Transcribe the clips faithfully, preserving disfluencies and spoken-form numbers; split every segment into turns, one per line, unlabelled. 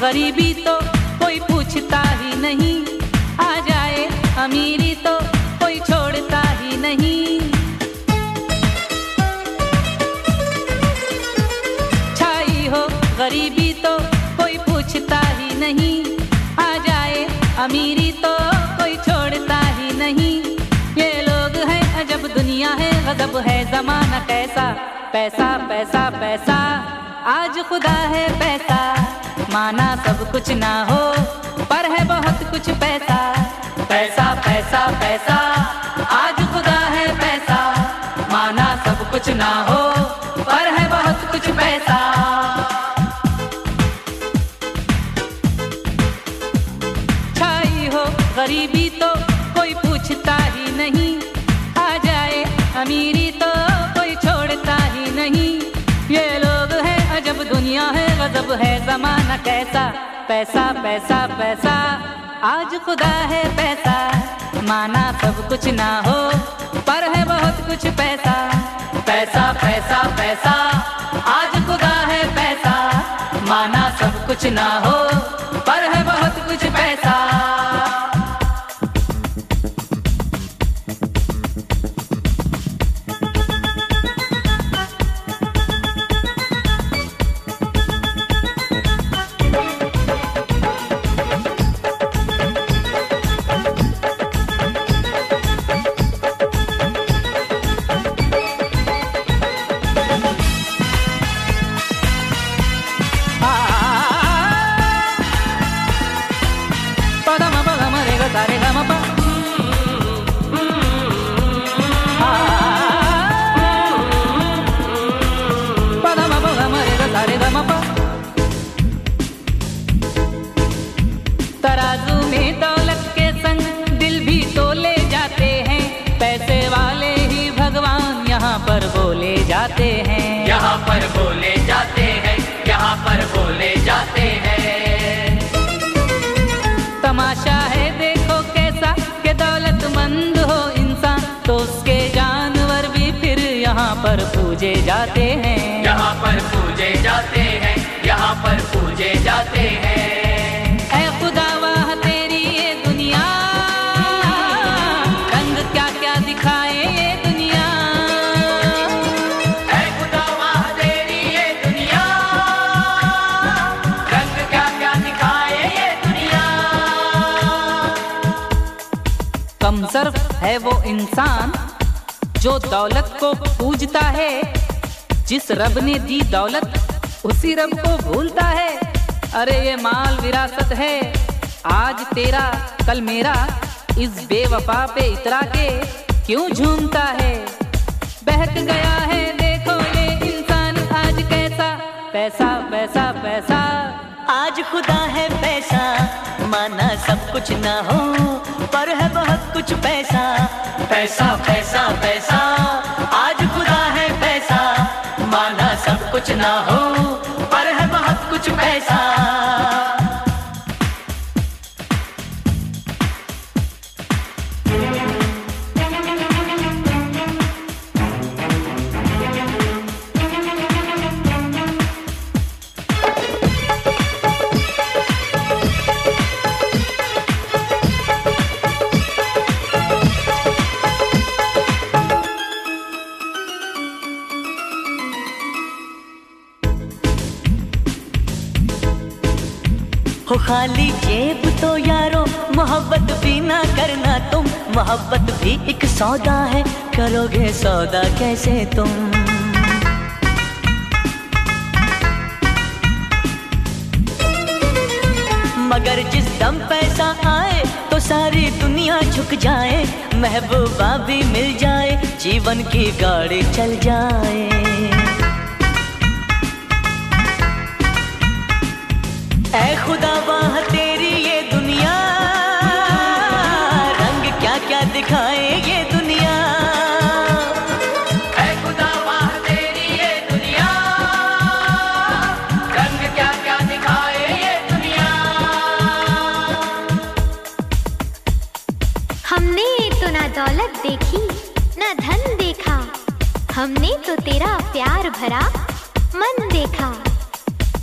गरीबी तो कोई पूछता ही नहीं, आ जाए अमीरी तो कोई छोड़ता ही नहीं। छाई हो गरीबी तो कोई पूछता ही नहीं, आ जाए अमीरी तो कोई छोड़ता ही नहीं। ये लोग हैं अजब दुनिया है, गजब है जमाना कैसा। पैसा पैसा पैसा आज खुदा है पैसा, माना सब कुछ ना हो पर है बहुत कुछ पैसा। पैसा पैसा पैसा आज खुदा है पैसा, माना सब कुछ ना हो पर है बहुत कुछ पैसा। छाई हो गरीबी तो कोई पूछता ही नहीं, आ जाए अमीरी तो कोई छोड़ता ही नहीं। ये लोग हैं अजब दुनिया है, गजब है जमाना कैसा। पैसा पैसा पैसा आज खुदा है पैसा, माना सब कुछ ना हो पर है बहुत कुछ पैसा। पैसा पैसा पैसा आज खुदा है पैसा, माना सब कुछ ना हो पर है बहुत कुछ पैसा। तराजू में दौलत के संग दिल भी तोले जाते हैं, पैसे वाले ही भगवान यहाँ पर बोले जाते हैं।
यहाँ पर बोले जाते हैं, यहाँ पर बोले जाते हैं।
तमाशा है देखो कैसा कि दौलतमंद हो इंसान तो उसके जानवर भी फिर यहाँ पर पूजे जाते हैं।
यहाँ पर पूजे जाते हैं, यहाँ पर पूजे जाते हैं।
ऐ खुदा वाह तेरी ये दुनिया, रंग क्या क्या दिखाए ये दुनिया।
ऐ खुदा वाह तेरी ये दुनिया, रंग क्या क्या दिखाए ये दुनिया।
कमसर्फ है वो इंसान जो दौलत को पूजता है, जिस रब ने दी दौलत उसी रब को भूलता है। अरे ये माल विरासत है, आज तेरा कल मेरा, इस बेवफा पे इतरा के क्यों झूमता है। बहक गया है देखो ये इंसान आज कैसा। पैसा पैसा पैसा
आज खुदा है पैसा, माना सब कुछ ना हो पर है बहुत कुछ पैसा।
पैसा पैसा पैसा आज खुदा है पैसा, माना सब कुछ ना हो पर है बहुत कुछ पैसा।
हो खाली जेब तो यारो मोहब्बत भी ना करना तुम, मोहब्बत भी एक सौदा है, करोगे सौदा कैसे तुम। मगर जिस दम पैसा आए तो सारी दुनिया झुक जाए, महबूबा भी मिल जाए, जीवन की गाड़ी चल जाए। ऐ खुदा वाह तेरी ये दुनिया, रंग क्या क्या दिखाए ये दुनिया।
ऐ खुदा वाह तेरी ये दुनिया, रंग क्या क्या दिखाए ये दुनिया।
हमने तो ना दौलत देखी ना धन देखा, हमने तो तेरा प्यार भरा मन देखा।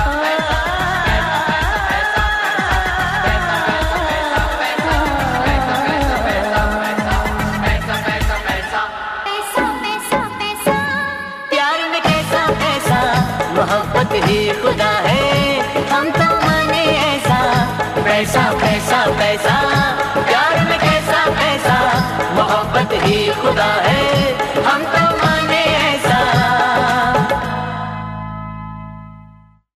मोहब्बत ही खुदा है, हम तो माने ऐसा। पैसा पैसा पैसा, प्यार में कैसा पैसा, मोहब्बत ही खुदा है।